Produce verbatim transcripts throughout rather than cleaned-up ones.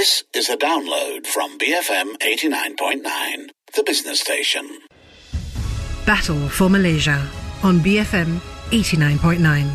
This is a download from B F M eighty-nine point nine, the business station. Battle for Malaysia on B F M eighty-nine point nine.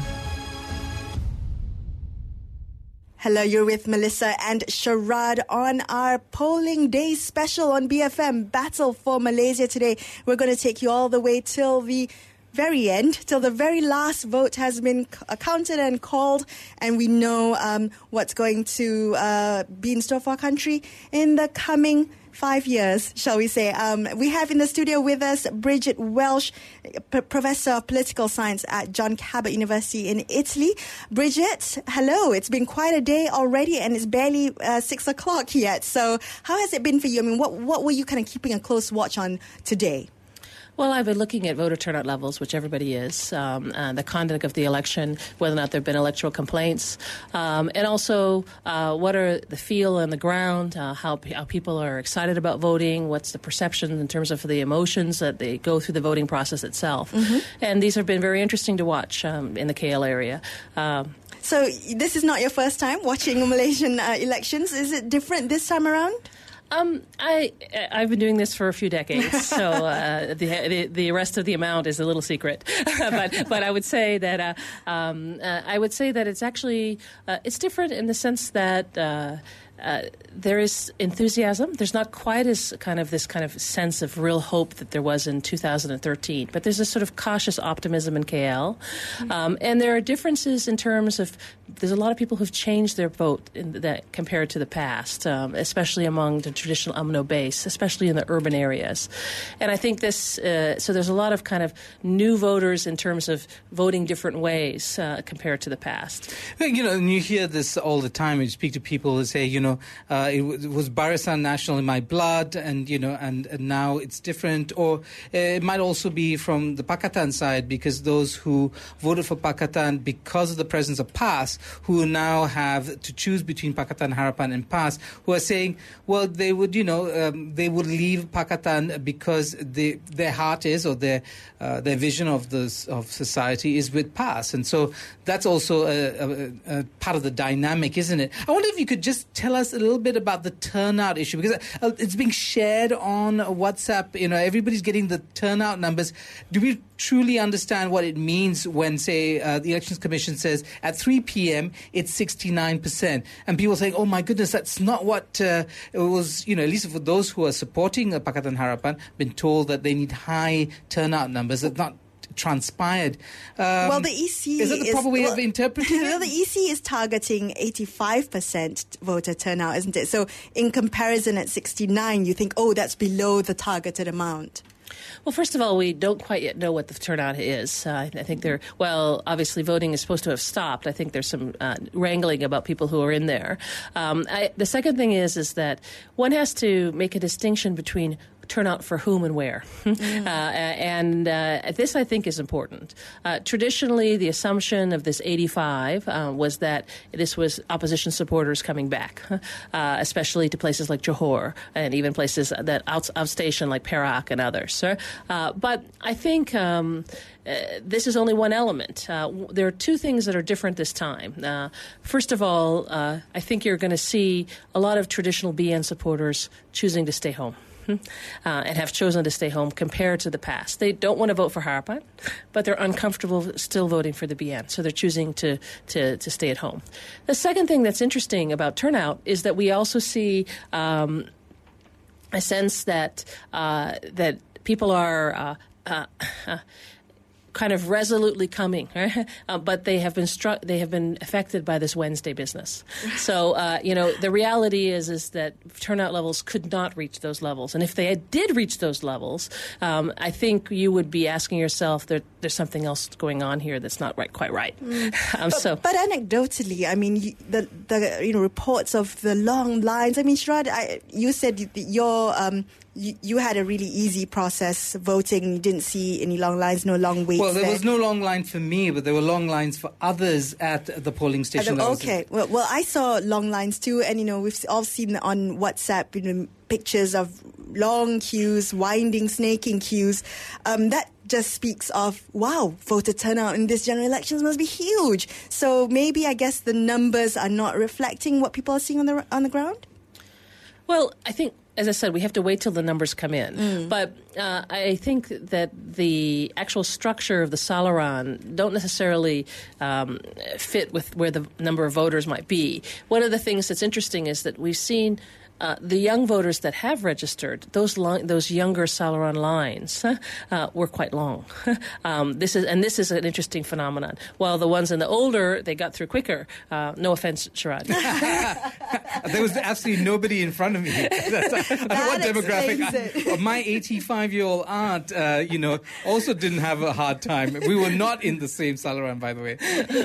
Hello, you're with Melissa and Sharad on our polling day special on B F M, Battle for Malaysia. Today, we're going to take you all the way till the very end, till the very last vote has been c- counted and called, and we know um, what's going to uh, be in store for our country in the coming five years, shall we say. Um, we have in the studio with us Bridget Welsh, P- Professor of Political Science at John Cabot University in Italy. Bridget, hello. It's been quite a day already, and it's barely uh, six o'clock yet. So how has it been for you? I mean, what, what were you kind of keeping a close watch on today? Well, I've been looking at voter turnout levels, which everybody is, um, uh, the conduct of the election, whether or not there have been electoral complaints, um, and also uh, what are the feel on the ground, uh, how, how people are excited about voting, what's the perception in terms of the emotions that they go through the voting process itself. Mm-hmm. And these have been very interesting to watch um, in the K L area. Um, so this is not your first time watching Malaysian uh, elections. Is it different this time around? Um, I I've been doing this for a few decades, so uh, the, the the rest of the amount is a little secret. but but I would say that uh, um, uh, I would say that it's actually uh, it's different in the sense that. Uh, Uh, there is enthusiasm. There's not quite as kind of this kind of sense of real hope that there was in two thousand thirteen, but there's a sort of cautious optimism in K L. Mm-hmm. Um, and there are differences in terms of, there's a lot of people who've changed their vote in that compared to the past, um, especially among the traditional U M N O base, especially in the urban areas. And I think this, uh, so there's a lot of kind of new voters in terms of voting different ways uh, compared to the past. You know, and you hear this all the time. You speak to people who say, you know, Uh, it, w- it was Barisan Nasional in my blood, and you know, and, and now it's different. Or uh, it might also be from the Pakatan side, because those who voted for Pakatan because of the presence of P A S, who now have to choose between Pakatan Harapan and P A S, who are saying, well, they would, you know, um, they would leave Pakatan because they, their heart is, or their uh, their vision of the of society is with P A S, and so that's also a, a, a part of the dynamic, isn't it? I wonder if you could just tell us a little bit about the turnout issue, because uh, it's being shared on WhatsApp. You know, everybody's getting the turnout numbers. Do we truly understand what it means when, say, uh, the Elections Commission says at three p.m. it's sixty-nine percent, and people saying, "Oh my goodness, that's not what uh, it was." You know, at least for those who are supporting uh, Pakatan Harapan, been told that they need high turnout numbers. That's not transpired. Um, well, the E C is that the proper is, way well, of interpreting well, it? the E C is targeting eighty-five percent voter turnout, isn't it? So in comparison at sixty-nine, you think, oh, that's below the targeted amount. Well, first of all, we don't quite yet know what the turnout is. Uh, I think there, well, obviously voting is supposed to have stopped. I think there's some uh, wrangling about people who are in there. Um, I, the second thing is, is that one has to make a distinction between turnout for whom and where. Mm. Uh, and uh, this, I think, is important. Uh, traditionally, the assumption of this eighty-five uh, was that this was opposition supporters coming back, uh, especially to places like Johor and even places that out, outstation like Perak and others. Uh, but I think um, uh, this is only one element. Uh, w- there are two things that are different this time. Uh, first of all, uh, I think you're going to see a lot of traditional B N supporters choosing to stay home. Uh, and have chosen to stay home compared to the past. They don't want to vote for Harapan, but they're uncomfortable still voting for the B N, so they're choosing to, to, to stay at home. The second thing that's interesting about turnout is that we also see um, a sense that uh, that people are uh, uh, uh, kind of resolutely coming, right? uh, but they have been struck. They have been affected by this Wednesday business. So uh, you know, the reality is is that turnout levels could not reach those levels, and if they did reach those levels, um, I think you would be asking yourself that there's something else going on here that's not right, quite right. Mm. um, but, so, but anecdotally, I mean, you, the the you know reports of the long lines. I mean, Sharad, I, you said your um, you, you had a really easy process voting. You didn't see any long lines, no long waits. Well, there, there was no long line for me, but there were long lines for others at the polling station. The, okay, well, well, I saw long lines too, and you know we've all seen on WhatsApp, you know, pictures of long queues, winding, snaking queues. Um, that just speaks of, wow, voter turnout in this general elections must be huge. So maybe I guess the numbers are not reflecting what people are seeing on the on the ground. Well, I think, as I said, we have to wait till the numbers come in. Mm. But uh, I think that the actual structure of the Salaran don't necessarily um, fit with where the number of voters might be. One of the things that's interesting is that we've seen Uh, the young voters that have registered, those li- those younger Salaran lines uh, were quite long. um, this is and this is an interesting phenomenon. While the ones in the older, they got through quicker. Uh, no offense, Sharad. There was absolutely nobody in front of me. That's, I don't know what demographic. I, my eighty-five-year-old aunt, uh, you know, also didn't have a hard time. We were not in the same Salaran, by the way.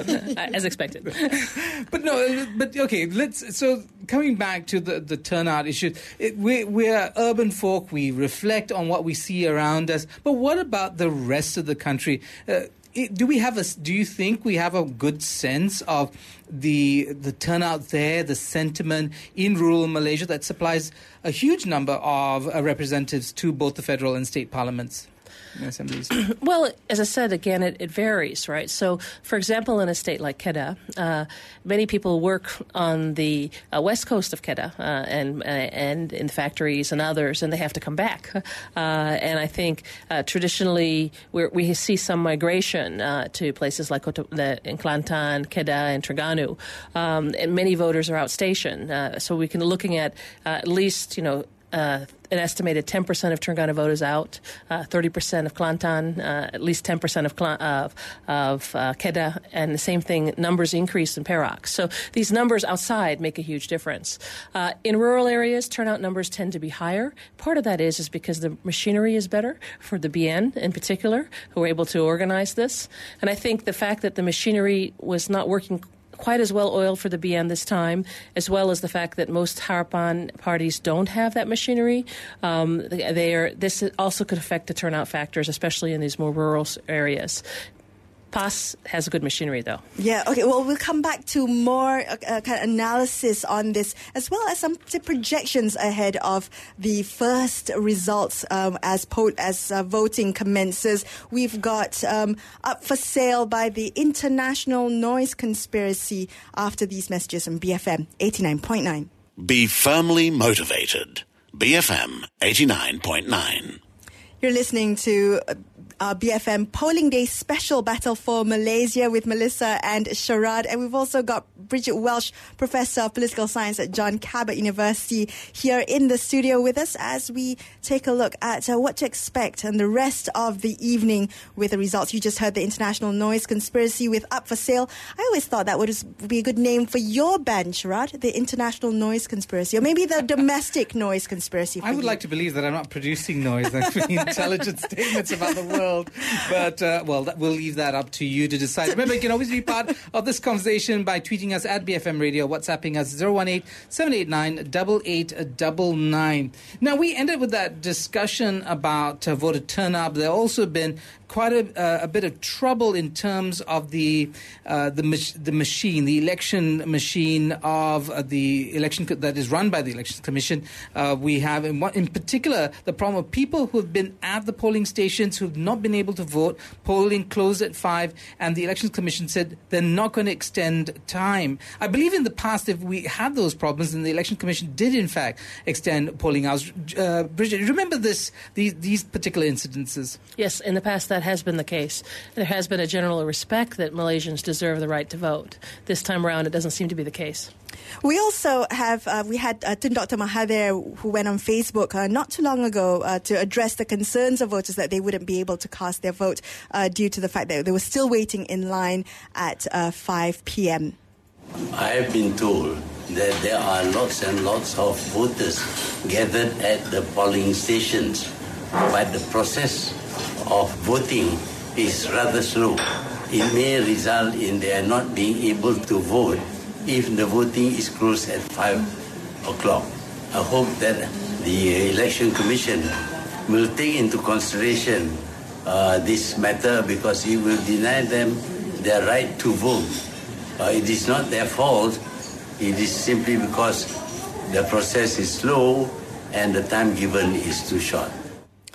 As expected. But no, but okay. Let's. So coming back to the the turn. Out issue. It, we, we're urban folk. We reflect on what we see around us. But what about the rest of the country? Uh, it, do we have a? Do you think we have a good sense of the the turnout there, the sentiment in rural Malaysia that supplies a huge number of uh, representatives to both the federal and state parliaments? Assemblies? Well, as I said, again, it, it varies, right? So, for example, in a state like Kedah, uh, many people work on the uh, west coast of Kedah uh, and uh, and in the factories and others, and they have to come back. Uh, and I think uh, traditionally we're, we see some migration uh, to places like Kota, the, in Kelantan, Kedah, and Terengganu. Um, and many voters are outstationed. Uh, so we can looking at uh, at least, you know, Uh, an estimated ten percent of Terengganu voters out, uh, thirty percent of Kelantan, uh, at least ten percent of Kla- of, of uh, Kedah, and the same thing, numbers increase in Perak. So these numbers outside make a huge difference. Uh, in rural areas, turnout numbers tend to be higher. Part of that is is because the machinery is better for the B N in particular, who are able to organize this. And I think the fact that the machinery was not working quite as well oiled for the B N this time, as well as the fact that most Harapan parties don't have that machinery. Um, they are. This also could affect the turnout factors, especially in these more rural areas. P A S has a good machinery, though. Yeah, okay. Well, we'll come back to more uh, kind of analysis on this, as well as some projections ahead of the first results um, as po- as uh, voting commences. We've got um, Up for Sale by the International Noise Conspiracy after these messages on B F M eighty-nine point nine. Be firmly motivated. B F M eighty-nine point nine. You're listening to our B F M Polling Day Special Battle for Malaysia with Melissa and Sharad. And we've also got Bridget Welsh, Professor of Political Science at John Cabot University, here in the studio with us as we take a look at uh, what to expect and the rest of the evening with the results. You just heard the International Noise Conspiracy with Up for Sale. I always thought that would be a good name for your band, Sharad, the International Noise Conspiracy, or maybe the Domestic Noise Conspiracy. I would you. like to believe that I'm not producing noise. I'm making intelligent statements about the world. But, uh, well, that, we'll leave that up to you to decide. Remember, you can always be part of this conversation by tweeting us at B F M Radio, WhatsApping us zero one eight, seven eight nine, eight eight nine nine. Now, we ended with that discussion about uh, voter turnout. There also been quite a, uh, a bit of trouble in terms of the uh, the, mach- the machine, the election machine of uh, the election co- that is run by the Elections Commission. Uh, we have, in, one, in particular, the problem of people who have been at the polling stations who have not been able to vote. Polling closed at five, and the Elections Commission said they're not going to extend time. I believe in the past, if we had those problems, and the Election Commission did, in fact, extend polling hours. Uh, Bridget, remember this these, these particular incidences? Yes, in the past that has been the case. There has been a general respect that Malaysians deserve the right to vote. This time around, it doesn't seem to be the case. We also have, uh, we had uh, Tun Doctor Mahathir, who went on Facebook uh, not too long ago uh, to address the concerns of voters that they wouldn't be able to cast their vote uh, due to the fact that they were still waiting in line at uh, five p.m. I have been told that there are lots and lots of voters gathered at the polling stations, but the process of voting is rather slow. It may result in their not being able to vote if the voting is closed at five o'clock. I hope that the Election Commission will take into consideration uh, this matter, because it will deny them their right to vote. Uh, it is not their fault. It is simply because the process is slow and the time given is too short.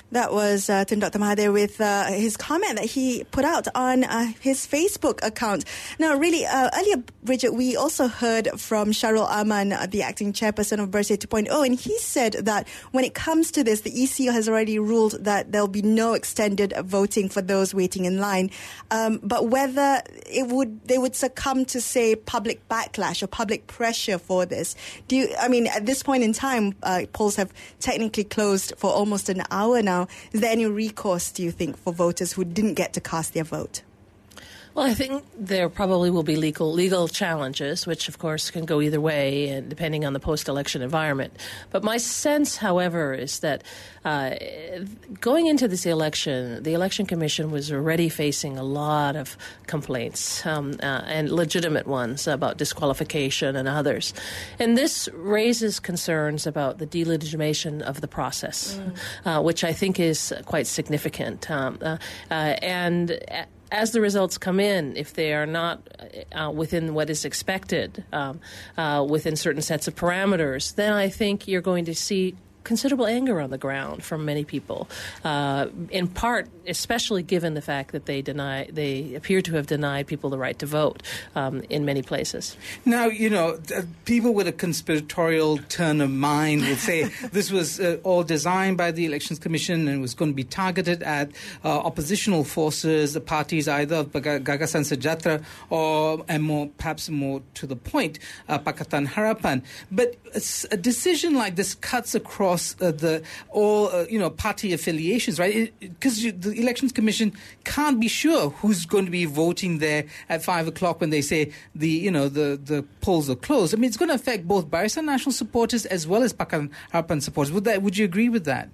That was uh, Tun Doctor Mahathir with uh, his comment that he put out on uh, his Facebook account. Now, really, uh, earlier, Bridget, we also heard from Sharul Aman, uh, the acting chairperson of Bersih two point oh, and he said that when it comes to this, the E C has already ruled that there'll be no extended voting for those waiting in line. Um, but whether it would they would succumb to, say, public backlash or public pressure for this. Do you, I mean, at this point in time, uh, polls have technically closed for almost an hour now. Is there any recourse, do you think, for voters who didn't get to cast their vote? Well, I think there probably will be legal legal challenges, which, of course, can go either way, and depending on the post-election environment. But my sense, however, is that uh, going into this election, the Election Commission was already facing a lot of complaints, um, uh, and legitimate ones, about disqualification and others. And this raises concerns about the delegitimation of the process, mm. uh, which I think is quite significant. Um, uh, uh, and... Uh, As the results come in, if they are not uh, within what is expected, um, uh, within certain sets of parameters, then I think you're going to see considerable anger on the ground from many people, uh, in part, especially given the fact that they deny, they appear to have denied people the right to vote um, in many places. Now, you know, people with a conspiratorial turn of mind would say this was uh, all designed by the Elections Commission and was going to be targeted at uh, oppositional forces, the parties either of Gagasan Sejahtera or, and more, perhaps more to the point, uh, Pakatan Harapan. But a, a decision like this cuts across Uh, the all uh, you know party affiliations, right? Because the Elections Commission can't be sure who's going to be voting there at five o'clock when they say the you know the, the polls are closed. I mean, it's going to affect both Barisan Nasional supporters as well as Pakatan Harapan supporters. Would that? Would you agree with that?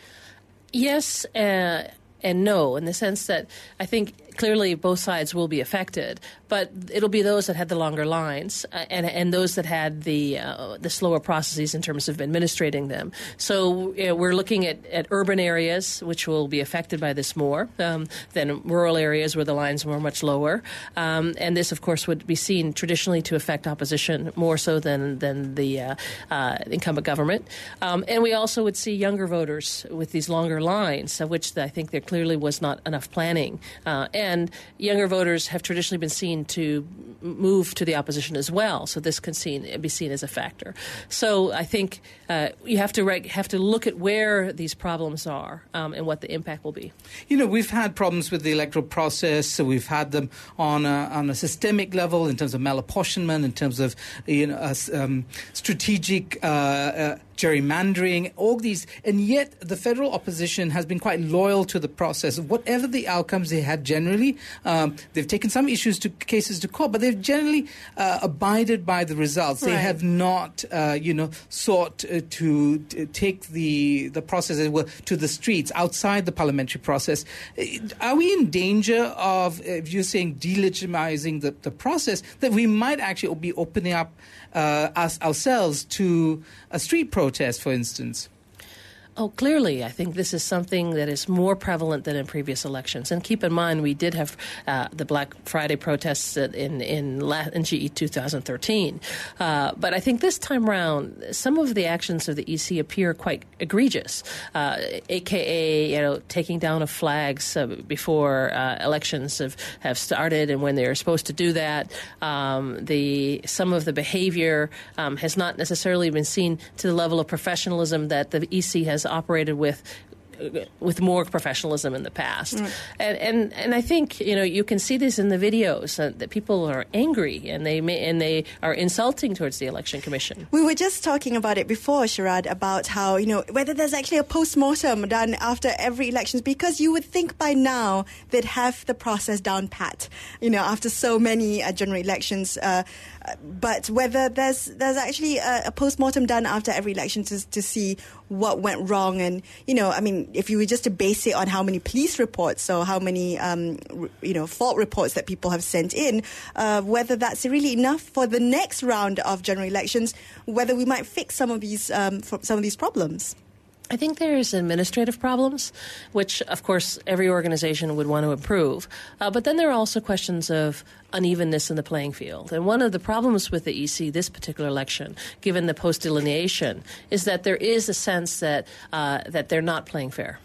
Yes. Uh And no, in the sense that I think clearly both sides will be affected, but it'll be those that had the longer lines uh, and and those that had the uh, the slower processes in terms of administrating them. So you know, we're looking at, at urban areas which will be affected by this more um, than rural areas where the lines were much lower. Um, and this, of course, would be seen traditionally to affect opposition more so than than the uh, uh, incumbent government. Um, and we also would see younger voters with these longer lines, of which I think there clearly was not enough planning. Uh, and younger voters have traditionally been seen to move to the opposition as well, so this can seen, be seen as a factor. So I think uh, you have to reg- have to look at where these problems are um, and what the impact will be. You know, we've had problems with the electoral process, so we've had them on a, on a systemic level in terms of malapportionment, in terms of you know uh, um, strategic uh, uh, gerrymandering, all these, and yet the federal opposition has been quite loyal to the process. Whatever the outcomes they had generally, um, they've taken some issues to cases to court, but they've generally uh, abided by the results. They right. have not, uh, you know, sought uh, to, to take the the process, as it were, to the streets outside the parliamentary process. Are we in danger of, if you're saying, delegitimizing the, the process, that we might actually be opening up uh, us ourselves to a street protest, for instance? Oh, clearly, I think this is something that is more prevalent than in previous elections. And keep in mind, we did have uh, the Black Friday protests in in, in G E twenty thirteen. Uh, but I think this time around, some of the actions of the E C appear quite egregious, uh, a k a, you know, taking down of flags uh, before uh, elections have, have started and when they're supposed to do that. Um, the some of the behavior um, has not necessarily been seen to the level of professionalism that the E C has operated with with more professionalism in the past. Mm. And, and and I think, you know, you can see this in the videos, uh, that people are angry and they may, and they are insulting towards the Election Commission. We were just talking about it before, Sharad, about how, you know, whether there's actually a post-mortem done after every election, because you would think by now they'd have the process down pat, you know, after so many uh, general elections. Uh, but whether there's there's actually a, a post-mortem done after every election to, to see what went wrong. And, you know, I mean, if you were just to base it on how many police reports or how many, um, you know, fault reports that people have sent in, uh, whether that's really enough for the next round of general elections, whether we might fix some of these um, some of these problems. I think there's administrative problems, which, of course, every organization would want to improve. Uh, but then there are also questions of unevenness in the playing field. And one of the problems with the E C this particular election, given the post-delineation, is that there is a sense that uh, that they're not playing fair.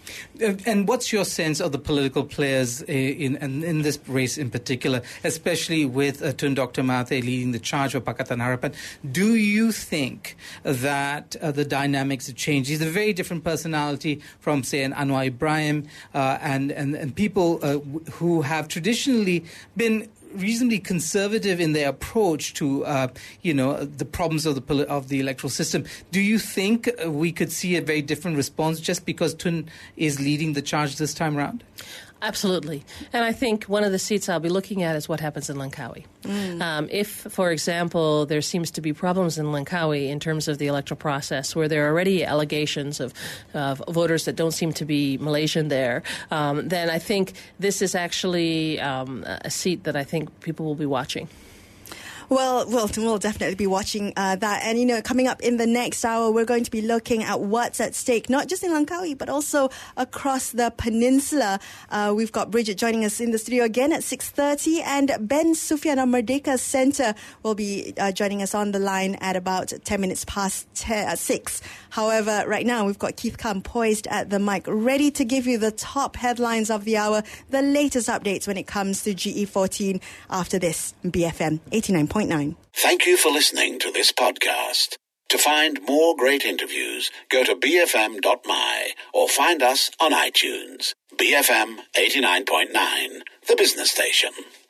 Uh, And what's your sense of the political players uh, in, in in this race in particular, especially with uh, Tun Doctor Mahathir leading the charge for Pakatan Harapan? Do you think that uh, the dynamics have changed? He's a very different personality from, say, an Anwar Ibrahim uh, and, and, and people uh, w- who have traditionally been reasonably conservative in their approach to, uh, you know, the problems of the poli- of the electoral system. Do you think uh, we could see a very different response just because Tun is leading the charge this time around? Absolutely. And I think one of the seats I'll be looking at is what happens in Langkawi. Mm. Um, if, for example, there seems to be problems in Langkawi in terms of the electoral process, where there are already allegations of, of voters that don't seem to be Malaysian there, um, then I think this is actually um, a seat that I think people will be watching. Well, we'll, we'll definitely be watching uh, that. And, you know, coming up in the next hour, we're going to be looking at what's at stake, not just in Langkawi, but also across the peninsula. Uh, we've got Bridget joining us in the studio again at six thirty, and Ben Sufyan of Merdeka Centre will be uh, joining us on the line at about ten minutes past ten, uh, six. However, right now, we've got Keith Kam poised at the mic, ready to give you the top headlines of the hour, the latest updates when it comes to G E fourteen after this, B F M eighty-nine point nine. Thank you for listening to this podcast. To find more great interviews, go to b f m dot m y or find us on iTunes. B F M eighty-nine point nine, the business station.